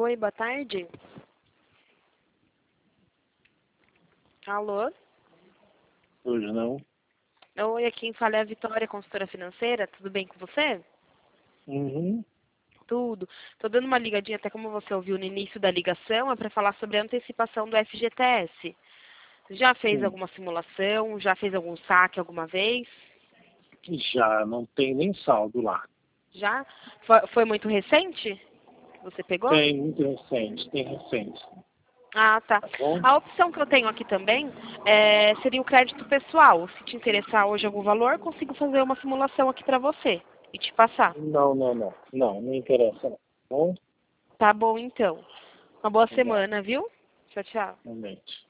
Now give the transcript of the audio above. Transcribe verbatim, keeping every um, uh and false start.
Oi, boa tarde. Alô? Hoje não. Oi, aqui quem fala é a Vitória, consultora financeira. Tudo bem com você? Uhum. Tudo. Tô dando uma ligadinha, até como você ouviu no início da ligação, é para falar sobre a antecipação do F G T S. Já fez Sim. alguma simulação? Já fez algum saque alguma vez? Já não tem nem saldo lá. Já? Foi, foi muito recente que você pegou? Tem muito recente, tem recente. Ah, tá. Tá bom? A opção que eu tenho aqui também é, seria o crédito pessoal. Se te interessar hoje algum valor, consigo fazer uma simulação aqui para você e te passar. Não, não, não. Não, não interessa não. Tá bom? Tá bom, então. Uma boa Obrigado. semana, viu? Tchau, tchau. Realmente.